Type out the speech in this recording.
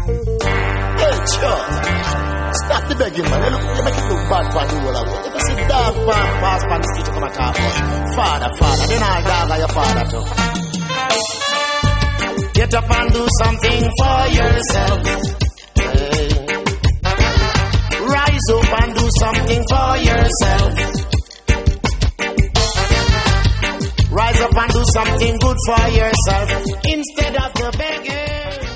Hey, sure. Stop the begging, man. You make it look bad for the whole of it. If you see dog pass on the street, you come and talk about father, then all dog are your father too. Get up and do something for yourself. Hey. Rise up and do something for yourself. Rise up and do something good for yourself instead of the begging.